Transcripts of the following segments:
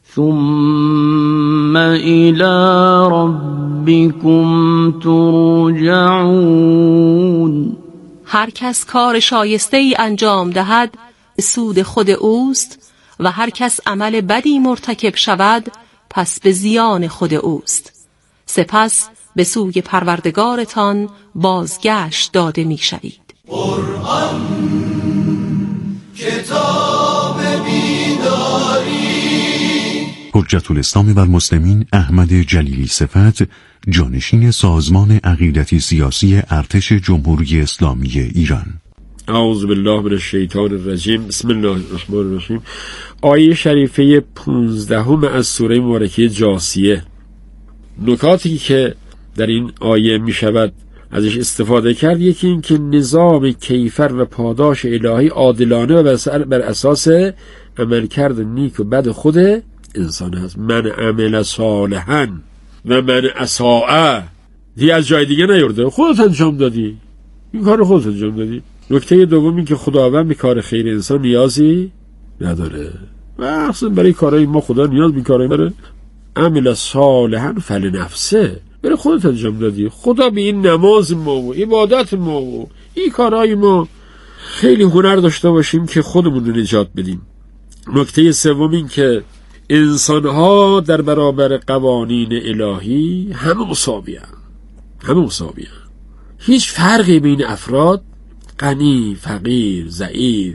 ثم إلى ربكم ترجعون. هر کس کار شایسته ای انجام دهد سود خود اوست و هر کس عمل بدی مرتکب شود پس به زیان خود اوست. سپس به سوی پروردگارتان بازگشت داده می شوید. قرآن کتاب بیداری. حجت الاسلام و المسلمین احمد جلیلی صفت، جانشین سازمان عقیدتی سیاسی ارتش جمهوری اسلامی ایران. اعوذ بالله من الشیطان الرجیم. بسم الله الرحمن الرحیم. آیه شریفه 15 از سوره مبارکه جاثیه. نکاتی که در این آیه می شود ازش استفاده کرد، یکی این که نظام کیفر و پاداش الهی عادلانه و بر اساس عملکرد نیک و بد خود انسان هست. من عمل صالحا و من اساء، دیگه از جای دیگه نیورده، خودت انجام دادی، این کار خودت انجام دادی. نکته دوم این که خداوند به کار خیر انسان نیازی نداره و اصلا برای کارهای ما خدا نیاز به کارهای داره. عمل صالحا فلنفسه، برای خودت انجام دادی. خدا به این نماز ما و عبادت ما و این کارهای ما خیلی هنر داشته باشیم که خودمون رو نجات بدیم. نکته سوم این که انسان‌ها در برابر قوانین الهی همه مساوی هستند. هیچ فرقی بین افراد غنی، فقیر، ضعیف،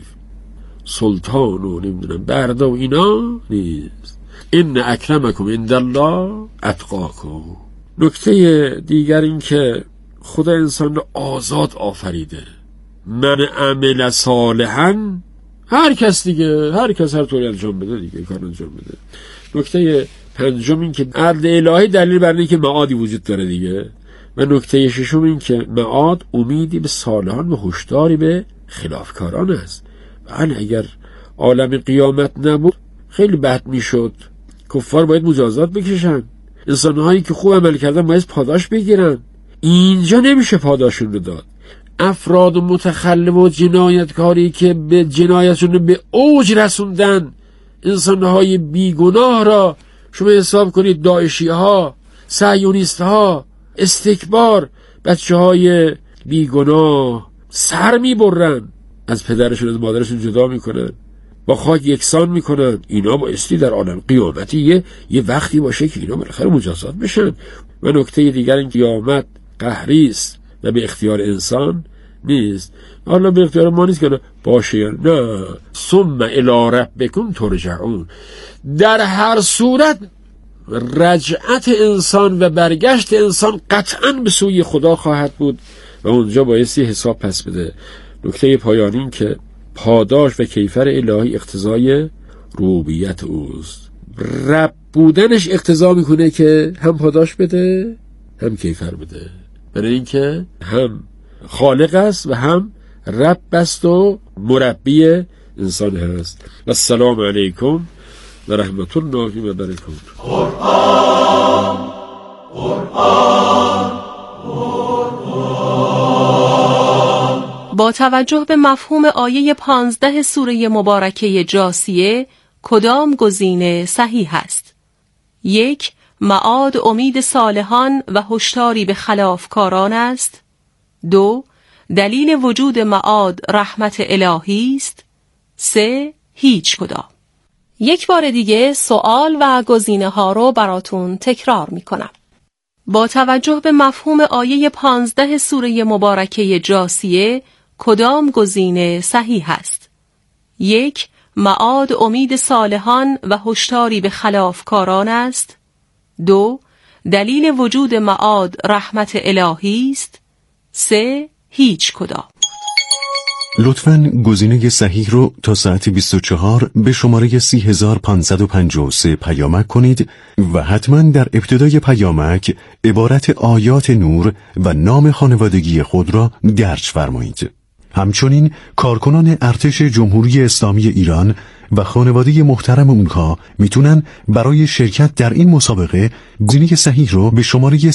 سلطان و نمیدونم برده و اینا نیست. ان اکرمکم عند الله اتقاکم. نکته دیگر این که خدا انسان رو آزاد آفریده. من عمل صالحا، هر کس هر طوری انجام بده دیگه کار انجام بده. نکته پنجم این که عدل الهی دلیل بر اینه که معادی وجود داره دیگه. و نکته ششم این که معاد امیدی به صالحان و هشداری به خلافکاران است. بله اگر عالم قیامت نبود خیلی بد میشد. کفار باید مجازات بکشن، انسانهایی که خوب عمل کردن باید پاداش بگیرن. اینجا نمیشه پاداشون رو داد. افراد متخلف و جنایتکاری که به جنایتشون به اوج رسوندن انسانهای بیگناه را شما حساب کنید. داعشی ها، صهیونیست ها، استکبار، بچه های بیگناه سر میبرن، از پدرشون از مادرشون جدا میکنن، با خاک یکسان میکنن. اینا بایستی در عالم قیامتی یه وقتی باشه که اینا بالاخره مجازات بشن. و نکته دیگر این قیامت قهری است و به اختیار انسان نیست. حالا به اختیار ما نیست که باشه یا نه. ثم الی ربکم ترجعون. در هر صورت رجعت انسان و برگشت انسان قطعاً به سوی خدا خواهد بود و اونجا بایستی حساب پس بده. نکته پایانی این که پاداش و کیفر الهی اقتضای ربوبیت اوست. رب بودنش اقتضا میکنه که هم پاداش بده هم کیفر بده، برای اینکه هم خالق است و هم رب است و مربی انسان هست. و السلام علیکم و رحمت الله و برکاته. قرآن با توجه به مفهوم آیه 15 سوره مبارکه جاثیه کدام گزینه صحیح است؟ 1. معاد امید صالحان و هشداری به خلافکاران است. 2. دلیل وجود معاد رحمت الهی است. 3. هیچ کدام. یک بار دیگه سوال و گزینه ها رو براتون تکرار می کنم. با توجه به مفهوم آیه 15 سوره مبارکه جاثیه کدام گزینه صحیح است؟ 1. معاد امید صالحان و هشداری به خلافکاران است. 2. دلیل وجود معاد رحمت الهی است. 3. هیچ کدام. لطفاً گزینه صحیح رو تا ساعت 24 به شماره 30553 پیامک کنید و حتماً در ابتدای پیامک عبارت آیات نور و نام خانوادگی خود را درج فرمایید. همچنین کارکنان ارتش جمهوری اسلامی ایران و خانواده محترم اونها میتونن برای شرکت در این مسابقه گزینه صحیح رو به شماره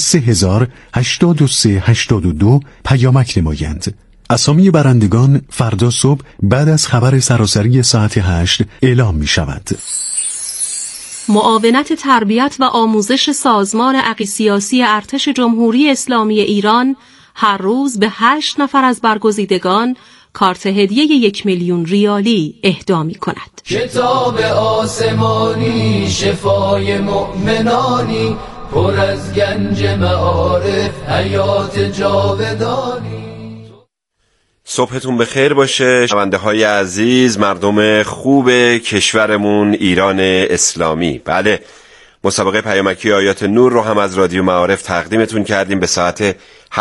308382 پیامک نمایند. اسامی برندگان فردا صبح بعد از خبر سراسری ساعت 8 اعلام می شود. معاونت تربیت و آموزش سازمان عقیسیاسی ارتش جمهوری اسلامی ایران هر روز به 8 نفر از برگزیدگان کارت هدیه 1,000,000 ریالی اهدا می‌کند. کتاب آسمانی شفای مؤمنانی، پر از گنج معارف حیات جاودانی. صبحتون بخیر باشه شنونده های عزیز، مردم خوب کشورمون ایران اسلامی. بله، مسابقه پیامکی آیات نور رو هم از رادیو معارف تقدیمتون کردیم. به ساعت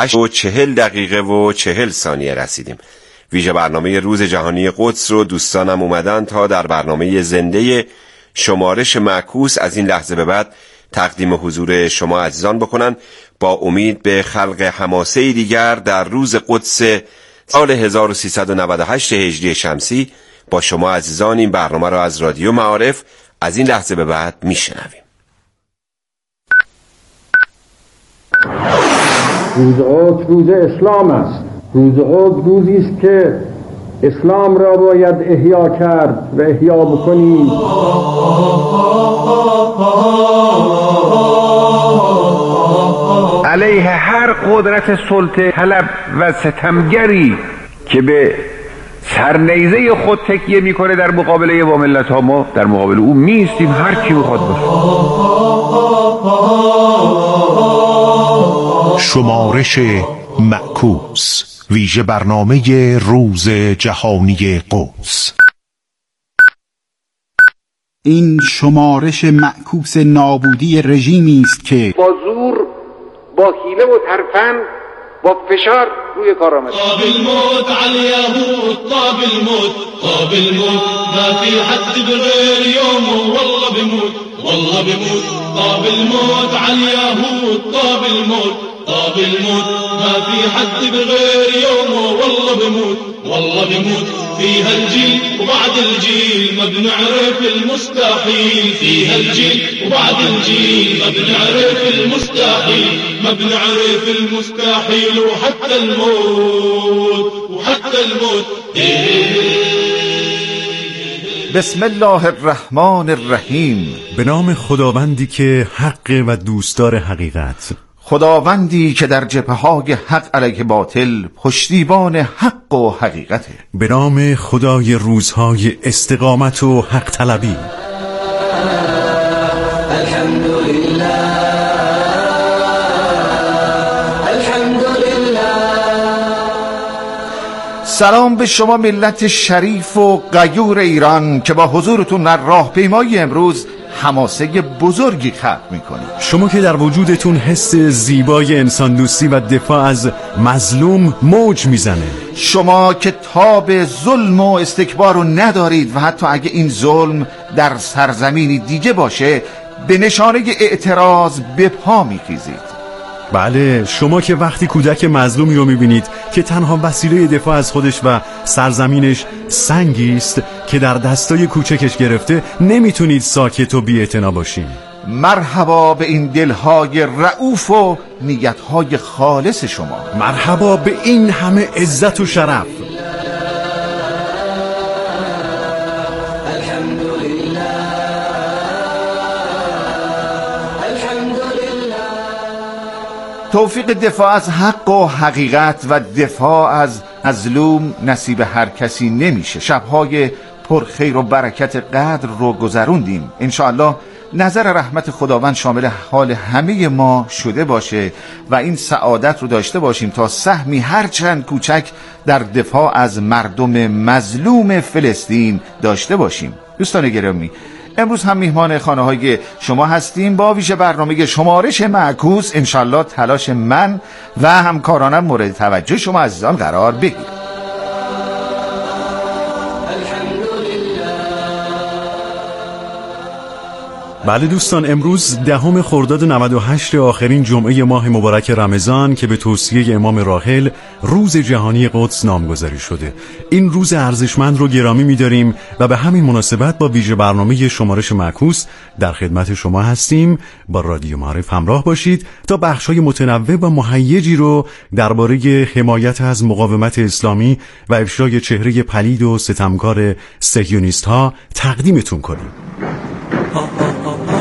8:40 رسیدیم. ویژه برنامه روز جهانی قدس رو دوستانم اومدن تا در برنامه زنده شمارش معکوس از این لحظه به بعد تقدیم حضور شما عزیزان بکنن، با امید به خلق حماسه دیگر در روز قدس سال 1398 هجری شمسی با شما عزیزان این برنامه را از رادیو معارف از این لحظه به بعد میشنویم. روز قدس روز اسلام است. روز قدس روزی است که اسلام را باید احیا کرد و احیا بکنیم. علیه هر قدرت سلطه طلب و ستمگری که به سرنیزه خود تکیه میکنه در مقابله با ملت ها، ما در مقابل او میستیم، هر کی بخواد باشه. شمارش معکوس، ویژه برنامه روز جهانی قدس. این شمارش معکوس نابودی رژیمی است که با زور، با حیله و ترفند، با فشار روی کار آمده. طاب الموت على اليهود، طاب الموت، طاب الموت، ما في حد بغير يومه والله بموت، والله بموت. طاب الموت على اليهود، طاب الموت، طاب الموت، ما في حد بغير يومه والله بموت، والله بموت. فيها الجيل وبعد الجيل ما بنعرف المستحيل، فيها الجيل وبعد الجيل ما بنعرف المستحيل، ما بنعرف المستحيل. وحتى الموت، وحتى الموت. بسم الله الرحمن الرحیم. به نام خداوندی که حق و دوستدار حقیقت، خداوندی که در جبهه‌های حق علیه باطل پشتیبان حق و حقیقته. به نام خدای روزهای استقامت و حق طلبی. سلام به شما ملت شریف و غیور ایران که با حضورتون در راهپیمایی امروز حماسه بزرگی خلق میکنید. شما که در وجودتون حس زیبای انسان دوستی و دفاع از مظلوم موج میزنه. شما که تاب ظلم و استکبار رو ندارید و حتی اگه این ظلم در سرزمینی دیگه باشه به نشانه اعتراض به پا میخیزید. بله، شما که وقتی کودک مظلومی رو میبینید که تنها وسیله دفاع از خودش و سرزمینش سنگی است که در دستای کوچکش گرفته، نمیتونید ساکت و بی‌اعتنا باشین. مرحبا به این دلهای رؤوف و نیتهای خالص شما. مرحبا به این همه عزت و شرف. توفیق دفاع از حق و حقیقت و دفاع از مظلوم نصیب هر کسی نمیشه. شبهای پر خیر و برکت قدر رو گذروندیم. انشاءالله نظر رحمت خداوند شامل حال همه ما شده باشه و این سعادت رو داشته باشیم تا سهمی هرچند کوچک در دفاع از مردم مظلوم فلسطین داشته باشیم. دوستان گرامی، امروز هم میهمان خانه های شما هستیم با ویژه برنامه شمارش معکوس. انشالله تلاش من و همکارانم مورد توجه شما عزیزان قرار بگیره. بله دوستان، امروز 10 خرداد 98 آخرین جمعه ماه مبارک رمضان که به توصیه امام راحل روز جهانی قدس نامگذاری شده. این روز ارزشمند رو گرامی می‌داریم و به همین مناسبت با ویژه برنامه شمارش معکوس در خدمت شما هستیم. با رادیو معارف همراه باشید تا بخش‌های متنوع و مهیجی رو درباره حمایت از مقاومت اسلامی و افشای چهره پلید و ستمکار صهیونیست‌ها تقدیمتون کنیم.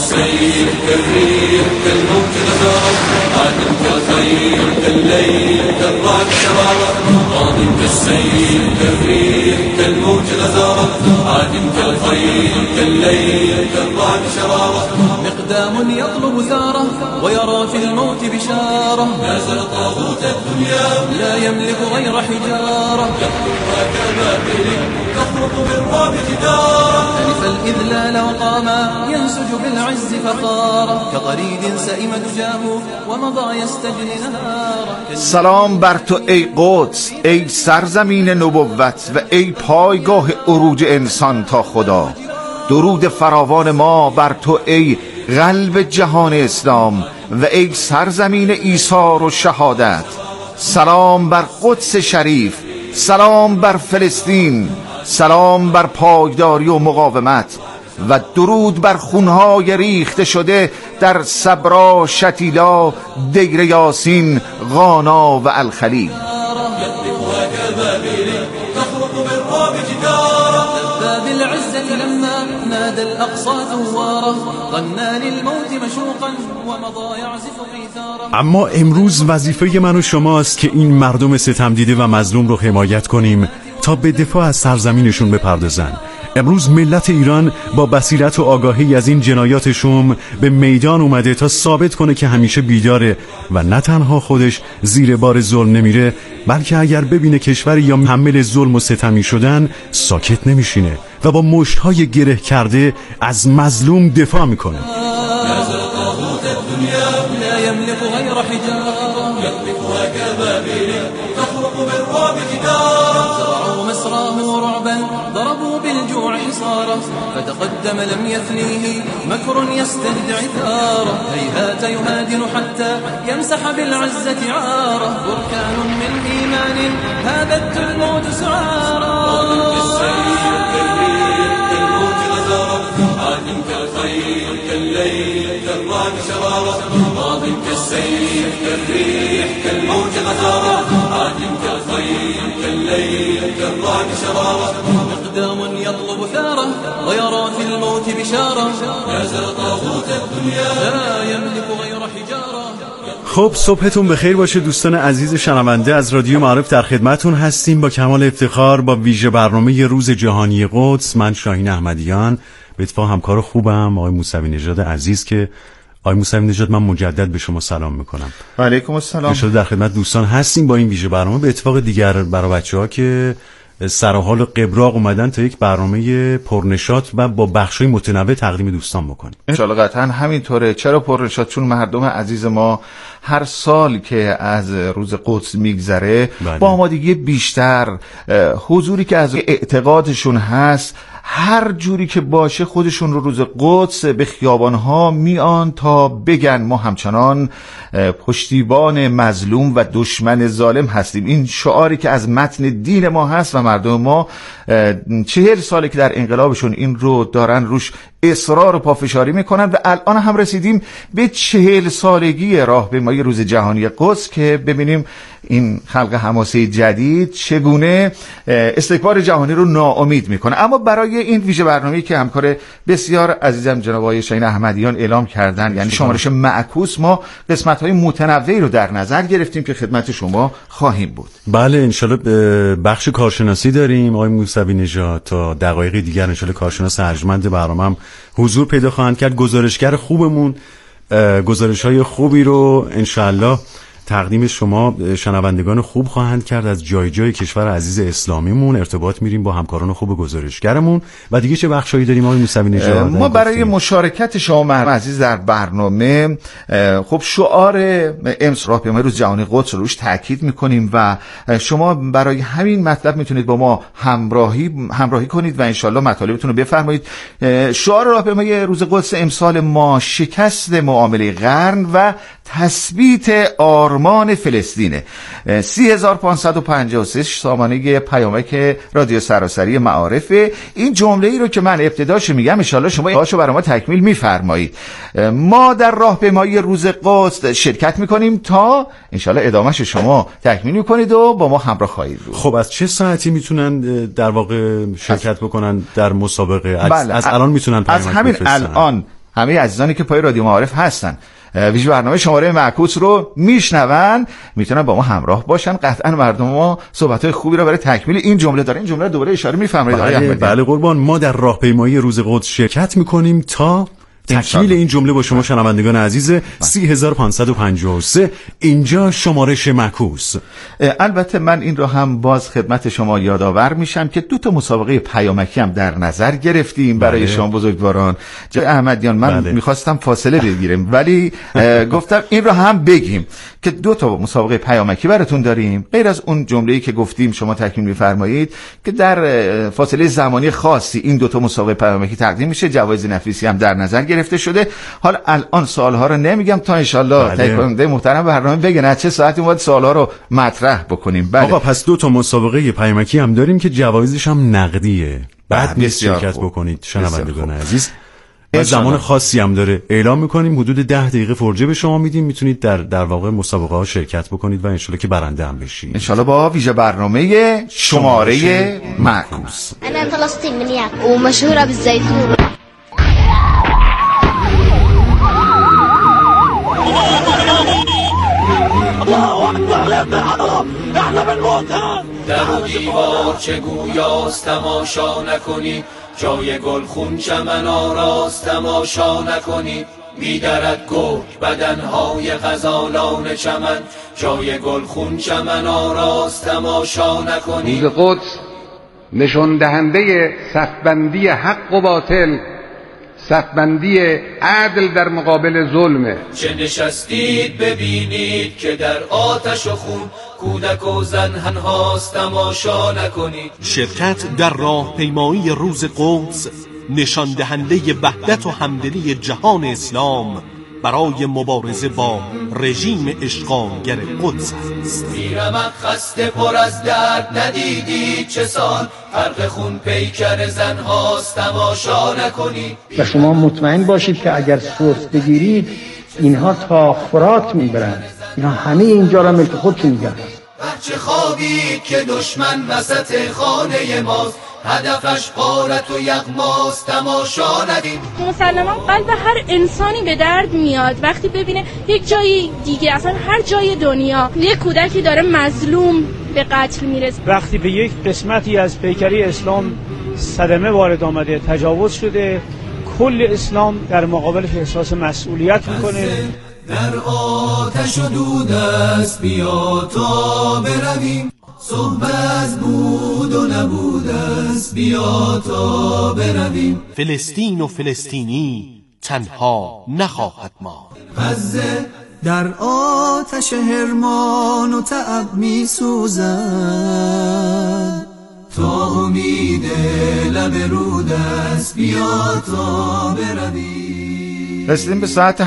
كالسيل كالريح كالموت غزارة عادم كالخيل كالليل كالرعد شرارة ماض كالسيل كالريح كالموت غزارة عادم كالخيل كالليل كالرعد شرارة مقدام يطلب ثاره ويرى في الموت بشارة نازل طاغوت الدنيا لا يملك غير حجارة يخطفها كبابل تخرق بالرعب جدارة ألف الإذلال وقاما ينسج بالعز فخارا كطريد سئم دجاه ومضى يستجري نهارا. سلام بر تو ای قدس، ای سرزمین نبوت و ای پایگاه عروج انسان تا خدا. درود فراوان ما بر تو ای قلب جهان اسلام و ای سرزمین ایثار و شهادت. سلام بر قدس شریف، سلام بر فلسطین، سلام بر پایداری و مقاومت و درود بر خونهای ریخته شده در صبرا، شتیلا، دیر یاسین، غانا و الخلیل. بالعزة لما نادى الأقصى ثواره ظنا للموت مشوقا ومضى يعزف قيثاره. اما امروز وظیفه من و شماست که این مردم ستم دیده و مظلوم رو حمایت کنیم تا به دفاع از سرزمینشون بپردازن. امروز ملت ایران با بصیرت و آگاهی از این جنایات شوم به میدان اومده تا ثابت کنه که همیشه بیداره و نه تنها خودش زیر بار ظلم نمیره، بلکه اگر ببینه کشوری یا محمل ظلم و ستمی شدن ساکت نمیشینه و با مشت‌های گره کرده از مظلوم دفاع میکنه. نازل طاغوت الدنيا لا يملك غير حجارة يطلقها كبابل تخرق بالرعب جدارا. زرعوا مسراه رعبا ضربوا بالجوع حصارا فتقدم لم يثنيه مكر يستدعي ثاره. هيهات يهادن حتى يمسح بالعزة عاره. بركان من إيمان هابت الموت سعارا. عادم كالخيل كالليل كالرعد شرارة ماض كالسيل كالريح كالموج غزارة. عادم كالخيل كالليل كالرعد شرارة مقدام يطلب ثاره ويرى في الموت بشارة. نازل طاغوت الدنيا لا يملك غير حجارة. خب صبحتون بخیر باشه دوستان عزیز شنونده. از رادیو معارف در خدمتون هستیم با کمال افتخار با ویژه برنامه روز جهانی قدس. من شاهین احمدیان به اتفاق همکار خوبم آقای موسوی نژاد عزیز که آقای موسوی نژاد من مجدد به شما سلام میکنم. و علیکم السلام. انشالله در خدمت دوستان هستیم با این ویژه برنامه. به اتفاق دیگر برای بچه‌ها که سر حال و قبراق اومدن تا یک برنامه پرنشاط و با بخشای متنوع تقدیم دوستان بکنیم. انشالله قطعا همینطوره. چرا پرنشاط؟ چون مردم عزیز ما هر سال که از روز قدس میگذره با آمادگی بیشتر، حضوری که از اعتقادشون هست، هر جوری که باشه خودشون رو روز قدس به خیابانها میان تا بگن ما همچنان پشتیبان مظلوم و دشمن ظالم هستیم. این شعاری که از متن دین ما هست و مردم ما 40 ساله که در انقلابشون این رو دارن روش اصرار و پافشاری میکنن و الان هم رسیدیم به 40 سالگی راهپیمایی روز جهانی قدس که ببینیم این خلق حماسه جدید چگونه استکبار جهانی رو ناامید میکنه. اما برای این ویژه برنامه‌ای که همکار بسیار عزیزم جناب آقای شاهین احمدیان اعلام کردن، یعنی شمارش معکوس، ما قسمت‌های متنوعی رو در نظر گرفتیم که خدمت شما خواهیم بود. بله انشالله بخش کارشناسی داریم آقای موسوی نژاد. تا دقایق دیگر انشالله کارشناس ارجمند برنامه هم حضور پیدا خواهند کرد. گزارشگر خوبمون گزارش‌های خوبی رو انشالله تقدیم شما شنوندگان خوب خواهند کرد از جای جای کشور عزیز اسلامیمون. ارتباط میریم با همکاران خوب گزارشگرمون. و دیگه چه بخشایی داریم آقای موسوی نژاد؟ ما برای مشارکت شما مردم عزیز در برنامه خب شعار امس راهپیمایی روز جهانی قدس روش تاکید میکنیم و شما برای همین مطلب میتونید با ما همراهی کنید و انشالله مطالبتون رو بفرمایید. شعار راهپیمایی روز قدس امسال ما شکست معامله قرن و تثبیت آرمان فلسطینه. 3553 سامانه پیامک رادیو سراسری معارف. این جمله ای رو که من ابتداش میگم ان شاءالله شما هاشو برای ما تکمیل میفرمایید. ما در راهپیمایی روز قدس شرکت میکنیم تا ان شاءالله ادامهش شما تکمیل میکنید و با ما همراه خواهید بود. خب از چه ساعتی میتونن در واقع شرکت بکنن در مسابقه؟ بله. از الان میتونن از همین الان همه عزیزانی که پای رادیو معارف هستن ویژه برنامه شماره معکوس رو میشنون میتونن با ما همراه باشن. قطعا مردم ما صحبت‌های خوبی رو برای تکمیل این جمله داره. این جمله دوباره اشاره می‌فرمایید آقای احمدی؟ بله قربان، ما در راهپیمایی روز قدس شرکت می‌کنیم تا تکمیل این جمله با شما شنوندگان عزیز. 3553 اینجا شمارش معکوس. البته من این رو هم باز خدمت شما یادآور میشم که 2 مسابقه پیامکی هم در نظر گرفتیم برای شما بزرگواران. جای احمدیان من میخواستم فاصله بگیرم ولی گفتم این رو هم بگیم که 2 مسابقه پیامکی براتون داریم، غیر از اون جمله‌ای که گفتیم شما تکمیل می‌فرمایید که در فاصله زمانی خاصی این 2 مسابقه پیامکی تقدیم میشه. جوایز نفیسی هم در نظر گرفته شده. حالا الان سوال‌ها رو نمیگم تا انشالله تهیه کننده محترم برنامه بگن از چه ساعتی باید سوال‌ها رو مطرح بکنیم. بله. آقا پس 2 مسابقه پیامکی هم داریم که جوایزش هم نقدیه. بعد نیست شرکت بکنید شنوندگان عزیز. و زمان خاصی هم داره اعلام میکنیم، حدود 10 دقیقه فرجه به شما میدیم، میتونید در واقع مسابقه ها شرکت بکنید و انشالله که برنده هم بشید انشالله با ویژه برنامه شماره معکوس. انا فلسطینیه و مشهوره بالزیتون. در و دیوار چه گویاست تماشا نکنی، جای گل خون چمن آراست تماشا نکنی. میدرد گرگ بدنهای غزالان چمن، جای گل خون چمن آراست تماشا نکنی. روز قدس نشان دهنده صفبندی حق و باطل، صفبندی عدل در مقابل ظلمه. چه نشستید ببینید که در آتش و خون کودک و زن هنهاست تماشا نکنید. شرکت در راهپیمایی روز قدس نشان دهنده وحدت و همدلی جهان اسلام برای مبارزه با رژیم اشغالگر قدس است. میرمک خسته پر از درد ندیدید چه سال فرق خون پیکر زن هاست تماشا نکنید. و شما مطمئن باشید که اگر سورس بگیرید اینها تا فرات میبرند، اینها همه اینجا را ملک خودشون میگن. بچه خوابید که دشمن وسط خانه ماست، هدفش غارت و یغماست تماشا ندید. مسلما قلب هر انسانی به درد میاد وقتی ببینه یک جای دیگه، اصلا هر جای دنیا، یک کودکی داره مظلوم به قتل میرسه. وقتی به یک قسمتی از پیکری اسلام صدمه وارد آمده، تجاوز شده، کل اسلام در مقابلش احساس مسئولیت میکنه. در آتش و دود است بیا تا برویم، صحبت بود و نبود است بیا تا برویم. فلسطین و فلسطینی تنها نخواهد ماند. غزه در آتش هرمان و تعب می سوزد، تا امید لب رود است بیا تا برویم. رسیدیم به ساعت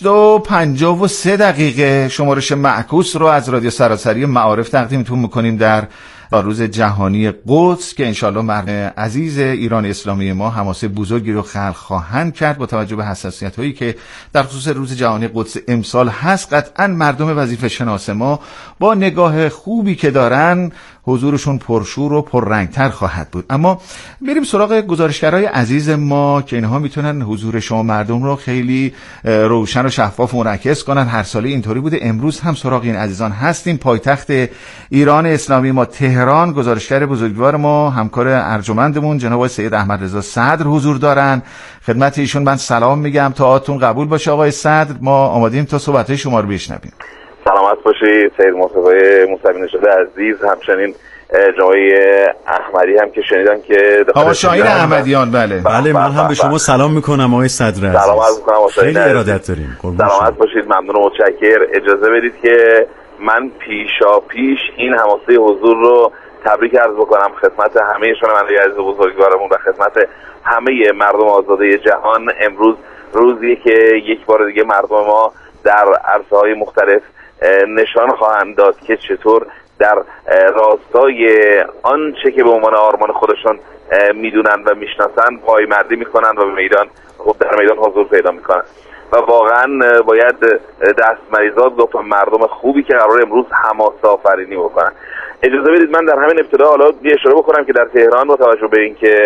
8:53 شمارش معکوس رو از رادیو سراسری معارف تقدیمتون میکنیم در روز جهانی قدس که انشالله مردم عزیز ایران اسلامی ما حماسه بزرگی رو خلق خواهند کرد. با توجه به حساسیت هایی که در خصوص روز جهانی قدس امسال هست، قطعا مردم وظیفه شناس ما با نگاه خوبی که دارن حضورشون پرشور و پررنگتر خواهد بود. اما بریم سراغ گزارشگرای عزیز ما که اینها میتونن حضور شما مردم رو خیلی روشن و شفاف منعکس کنن. هر ساله اینطوری بوده، امروز هم سراغ این عزیزان هستیم. پایتخت ایران اسلامی ما تهران، گزارشگر بزرگوار ما همکار ارجمندمون جناب سید احمد رضا صدر حضور دارن. خدمت ایشون من سلام میگم، تاعتون قبول باشه آقای صدر. ما آمادیم تا صحبت‌های شما رو بشنویم. سلامت باشید سید موسوی نژاد عزیز، همچنین جای احمدی هم که شنیدن که آقا شاهین احمدیان. بله من هم به شما سلام میکنم آقای صدر عزیز. سلام عرض میکنم خیلی ارادت داریم. سلامت باشید، ممنون و متشکر. اجازه بدید که من پیش این حماسه حضور رو تبریک عرض بکنم خدمت همه شنوندگان عزیز بزرگوارمون و خدمت همه مردم آزاده جهان. امروز روزیه که یک بار دیگه مردم ما در عرصه‌های مختلف نشان خواهند داد که چطور در راستای آنچه که به عنوان آرمان خودشون میدونن و میشناسن پایمردی میکنن و در میدان حضور پیدا میکنن و واقعا باید دست مریضات گفت مردم خوبی که قرار امروز حماسه آفرینی بکنن. اجازه بدید من در همین ابتدا حالا اشاره بکنم که در تهران با توجه به اینکه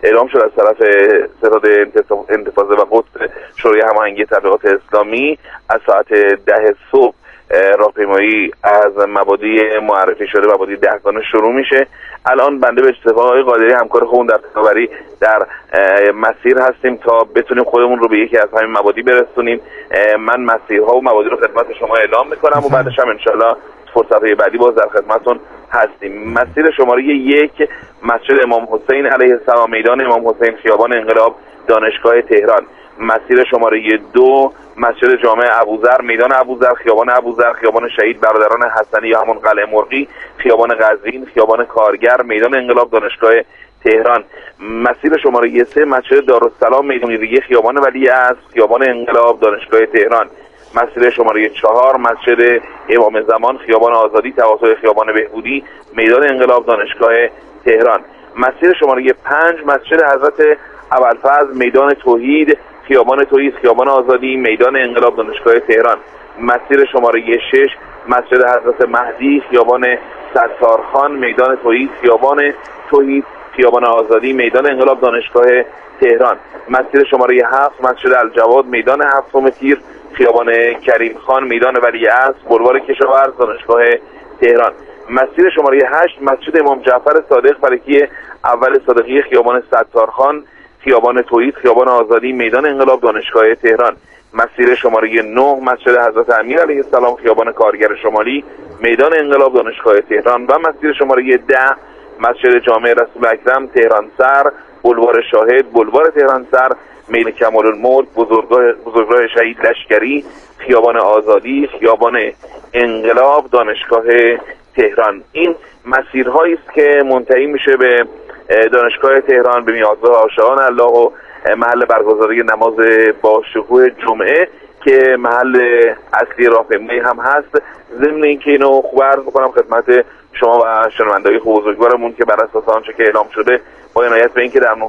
اعلام شد از طرف ستاد انتفاضه و قطب شورای هماهنگی تبلیغات اسلامی از ساعت 10 صبح راهپیمایی از مبادی معرفی شده مبادی 10 گانه شروع میشه. الان بنده به اتفاق آقای قادری همکار خودمون در تکاوری در مسیر هستیم تا بتونیم خودمون رو به یکی از همین مبادی برسونیم. من مسیرها و مبادی رو خدمت شما اعلام میکنم و بعدش هم انشالله فرصت‌های بعدی باز در خدمتتون هستیم. مسیر شماره 1 مسجد امام حسین علیه السلام، میدان امام حسین، خیابان انقلاب، دانشگاه تهران. مسیر شماره 2 مسجد جامع ابوذر، میدان ابوذر، خیابان ابوذر، خیابان شهید برادران حسنی یا همون قلعه مرغی، خیابان قزوین، خیابان کارگر، میدان انقلاب، دانشگاه تهران. مسیر شماره 3 مسجد دارالسلام، میدان ریگه، خیابان ولیعصر، خیابان انقلاب، دانشگاه تهران. مسیر شماره 4 مسجد امام زمان، خیابان آزادی، تقاطع خیابان بهبودی، میدان انقلاب، دانشگاه تهران. مسیر شماره 5 مسجد حضرت ابوالفضل، میدان توحید، خیابان توحید، خیابان آزادی، میدان انقلاب، دانشگاه تهران. مسیر شماره 6 مسجد حضرت مهدی، خیابان ستارخان، میدان توحید، خیابان توحید، خیابان آزادی، میدان انقلاب، دانشگاه تهران. مسیر شماره 7 مسجد الجواد، میدان هفتم تیر، خیابان کریم خان، میدان ولیعصر، بلوار کشاورز، دانشگاه تهران. مسیر شماره 8 مسجد امام جعفر صادق فلکی اول صادقی، خیابان ستارخان، خیابان توحید، خیابان آزادی، میدان انقلاب، دانشگاه تهران. مسیر شماره 9 مسجد حضرت امیر علیه السلام، خیابان کارگر شمالی، میدان انقلاب، دانشگاه تهران. و مسیر شماره 10 مسجد جامع رسول اکرم، تهران سر، بلوار شاهد، بلوار تهران سر، میدان کمال الملک، بزرگراه شهید لشکری، خیابان آزادی، خیابان انقلاب، دانشگاه تهران. این مسیرهایی است که منتهی میشه به دانشگاه تهران، به میازگاه عاشقان الله و محل برگزاری نماز با شکوه جمعه که محل اصلی راهپیمایی هم هست. ضمن اینکه اینو خوب عرض می‌کنم خدمت شما و شنوندگان بزرگوارمون که بر اساس آنچه که اعلام شده با عنایت به اینکه در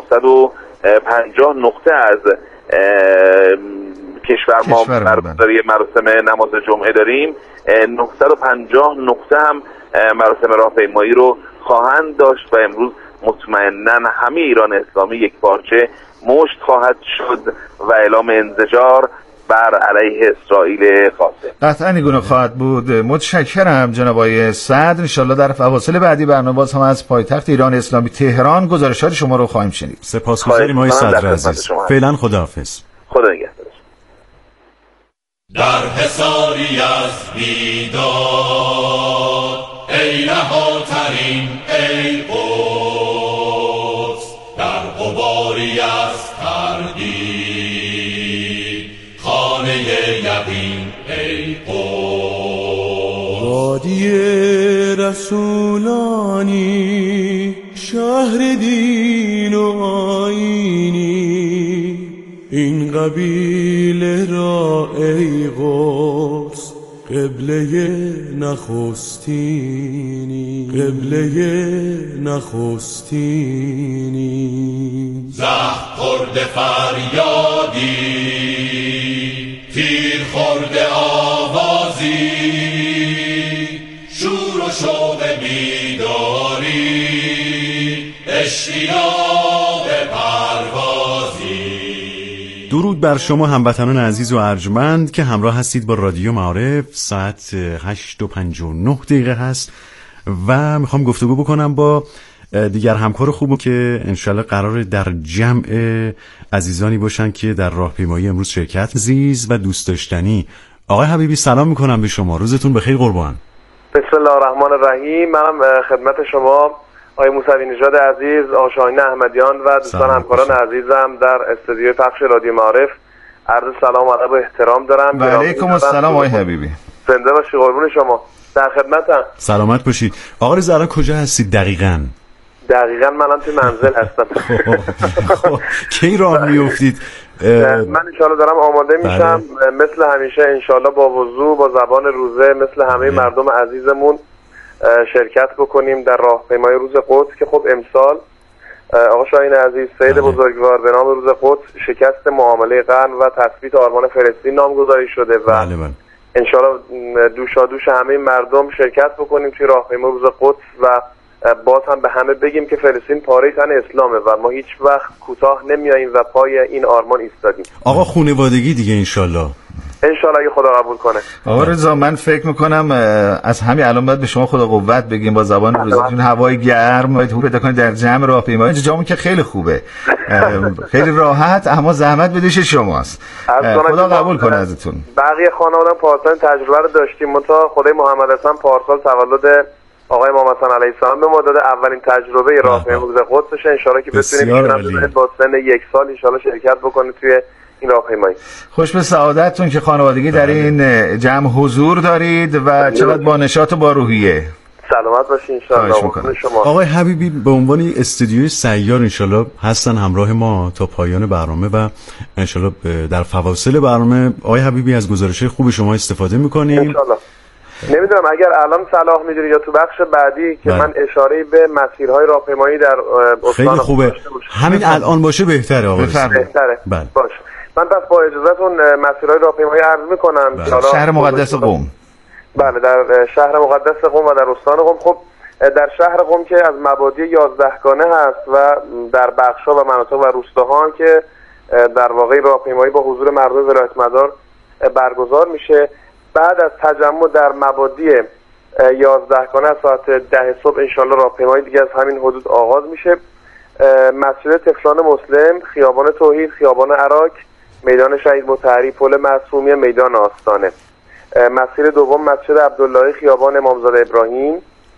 950 نقطه از کشور ما برگزاری مراسم نماز جمعه داریم، 950 نقطه هم مراسم راهپیمایی رو خواهند داشت و امروز مطمئناً همه ایران اسلامی یک پارچه مشت خواهد شد و اعلام انزجار بر علیه اسرائیل خاصه. قطعاً این خواهد بود. متشکرم جناب آقای سعد. انشالله در فواصل بعدی برنامه باز هم از پایتخت ایران اسلامی تهران گزارشات شما رو خواهیم شنید. سپاسگزاریم آقای صدر عزیز. فعلا خداحافظ. خدا نگهدار. در حصاری از بیداد ای نهاترین ای قدس، در غباری از تردید خانه یقین ای قدس. وادی رسولانی شهر دین و آیینی، این قبیله را ای قدس قبله نخستینی، قبله نخستینی. زخم خورده فریادی، تیر خورده آوازی، شور و شوق بیداری، اشتیاق پروازی. درود بر شما هموطنان عزیز و ارجمند که همراه هستید با رادیو معارف. ساعت 8:59 هست و میخوام گفتگو بکنم با دیگر همکار خوبم که انشالله قراره در جمع عزیزانی باشن که در راهپیمایی امروز شرکت عزیز و دوست داشتنی. آقای حبیبی سلام میکنم به شما، روزتون بخیر قربان. بسم الله الرحمن الرحیم. منم خدمت شما آقای موسوی نژاد عزیز، آقای شاهین احمدیان و دوستان همکاران عزیزم در استودیوی پخش رادیو معارف عرض سلام و ادب و احترام دارم. و علیکم السلام آقای حبیبی. زنده باشی قربون شما. در خدمتم. سلامت باشید. آقا رضا الان کجا هستید دقیقاً؟ دقیقاً منم توی منزل هستم. خب کی راه میافتید؟ من انشالله دارم آماده میشم مثل همیشه انشالله با وضو با زبان روزه مثل همه مردم عزیزمون شرکت بکنیم در راهپیمایی روز قدس که خب امسال آقا شاهین عزیز سید بزرگوار به نام روز قدس شکست معامله قرن و تثبیت آرمان فلسطین نامگذاری شده و انشالله دوشادوش همه مردم شرکت بکنیم توی راهپیمایی روز قدس و باز هم به همه بگیم که فلسطین پاره تن اسلامه و ما هیچ وقت کوتاه نمیاییم و پای این آرمان ایستادیم. آقا خانوادگی دیگه انشالله اگه خدا قبول کنه. آقا رضا من فکر میکنم از همین الان باید به شما خدا قوت بگیم با زبان روزتون. هوای گرم باید پیدا کنید در جمع راهپیمایی. اینجا جامون که خیلی خوبه، خیلی راحت، اما زحمت بدهش شماست. خدا قبول کنه ازتون. بقیه خانواده‌ام پارسال تجربه رو داشتیم، منتها خدای محمد حسن پارسال تولد آقای محمد حسن علیه السلام به ما داده. اولین تجربه راهپیمایی روز قدسش، ان شاءالله که بتونیم با سن 1 سال ان شاءالله شرکت بکنیم توی این راهپیمایی. خوش به سعادتتون که خانوادگی در این جمع حضور دارید و چقدر با نشاط و با روحیه. سلامت باشین ان شاءالله. آقای حبیبی به عنوان استودیوی سیار ان شاءالله هستن همراه ما تا پایان برنامه و ان شاءالله در فواصل برنامه آقای حبیبی از گزارش‌های خوب شما استفاده می‌کنیم ان شاءالله. نمیدونم اگر الان صلاح می‌دونید یا تو بخش بعدی که من اشاره به مسیرهای راهپیمایی در استان خیلی خوبه، همین الان باشه بهتره آقا. بهتره باشه. من پس با اجازهتون مسیرهای راهپیمایی عرض میکنم. شهر مقدس قم. بله در شهر مقدس قم و در استان قم. خب در شهر قم که از مبادی 11 گانه هست و در بخش‌ها و مناطق و روستاها که در واقع راهپیمایی با حضور مردم ولایت مدار برگزار میشه. بعد از تجمع در مبادی 11 گانه از ساعت 10 صبح انشالله راهپیمایی دیگه از همین حدود آغاز میشه. مسجد طفلان مسلم، خیابان توحید، خیابان عراق، میدان شهید مطهری، پل معصومیه، میدان آستانه. مسیر دوم مسجد عبدالله، خیابان امامزاده ابراهیم،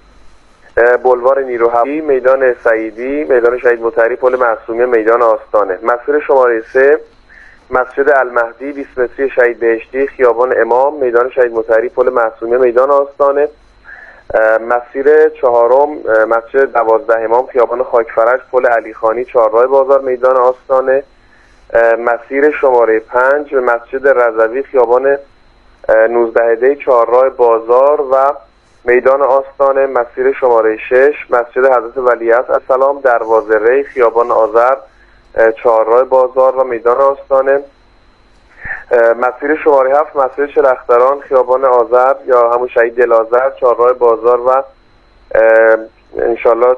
بلوار نیروهوایی، میدان سعیدی، میدان شهید مطهری، پل معصومیه، میدان آستانه. مسیر شماره 3 مسجد المهدی، 20 متری شهید بهشتی، خیابان امام، میدان شهید مطهری، پل معصومیه، میدان آستانه. مسیر 4 مسجد 12 امام، خیابان خاکفرج، پل علیخانی، چهارراه بازار، میدان آستانه. مسیر شماره 5 مسجد رضوی، خیابان 19 دی، چهارراه بازار و میدان آستانه. مسیر شماره 6 مسجد حضرت ولیعصر السلام، دروازه ری، خیابان آذر، چهارراه بازار و میدان آستانه. مسیر شماره 7 مسجد شلختران، خیابان آذر یا همون شهید دل‌آذر، چهارراه بازار و انشالله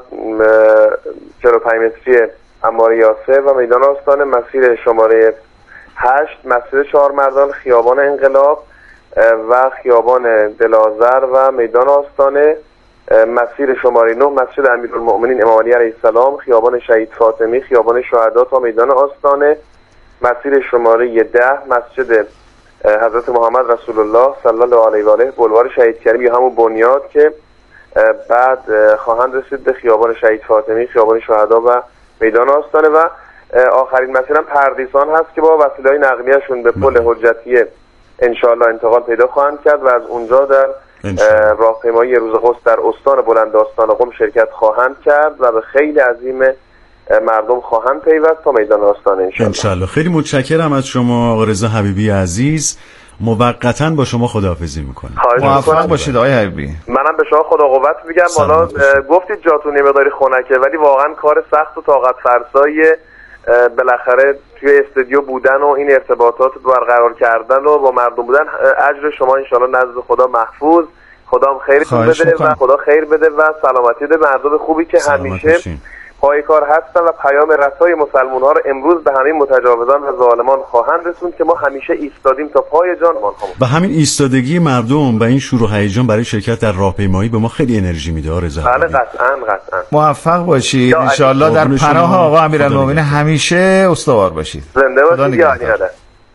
45 متری عمار یاسر و میدان آستانه. مسیر شماره 8 مسجد چهارمردان، خیابان انقلاب و خیابان دل‌آذر و میدان آستانه. مسیر شماره 9 مسجد امیرالمؤمنین امام علی علیه السلام، خیابان شهید فاطمی، خیابان شهدا تا میدان آستانه. مسیر شماره 10 مسجد حضرت محمد رسول الله صلی الله علیه و آله، بلوار شهید کریم یا همون بنیاد که بعد خواهند رسید به خیابان شهید فاطمی، خیابان شهدا و میدان آستانه. و آخرین مسیرم پردیسان هست که با وسیله‌های نقلیه‌شون به پل حجتیه انشاءالله انتقال پیدا خواهند کرد و از اونجا در راهپیمایی روز قدس در استان بلند آستان قم شرکت خواهند کرد و به خیلی عظیم مردم خواهند پیوست تا میدان آستانه انشاءالله. خیلی متشکرم از شما آقا رضا حبیبی عزیز. موقتاً با شما خداحافظی میکنم. موفق باشید آقای حبیبی. منم به شما خدا قوت میگم. حالا گفتید جاتون مقداری خنکه ولی واقعا کار سخت و طاقت فرسایی بالاخره توی استودیو بودن و این ارتباطات رو برقرار کردن و با مردم بودن. اجر شما انشالله نزد خدا محفوظ، خدا هم خیرتون بده و خدا خیر بده و سلامتی بده. مردم خوبی که همیشه پای کار هستن و پیام رسای مسلمان ها رو امروز به همین متجاوزان و ظالمان خواهند رسوند که ما همیشه ایستادیم تا پای جانمان. و همین ایستادگی مردم و این شور و هیجان برای شرکت در راهپیمایی به ما خیلی انرژی میده رضا. بله قطعاً. موفق باشید ان شاءالله. در پناه آقا امیرالمومنین همیشه استوار باشید. زنده باشید یا علی.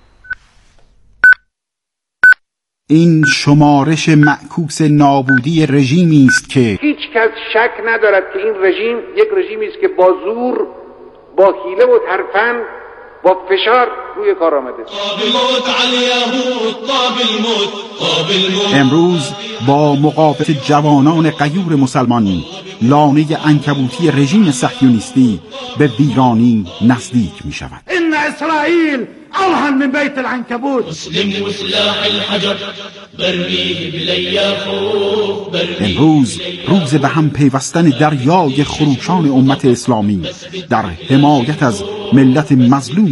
این شمارش معکوس نابودی رژیمی است که هیچ کس شک ندارد که این رژیم یک رژیمی است که با زور، با حیله و ترفند، با فشار روی کار آمده. امروز با مقاومت جوانان غیور مسلمان لانه عنکبوتی رژیم صهیونیستی به ویرانی نزدیک می شود. ان اسرائیل اوهن من بیت العنکبوت. مسلم وسلاح الحجر برمیه بلیاخوف. امروز روز به هم پیوستن دریای خروشان امت اسلامی در حمایت از ملت مظلوم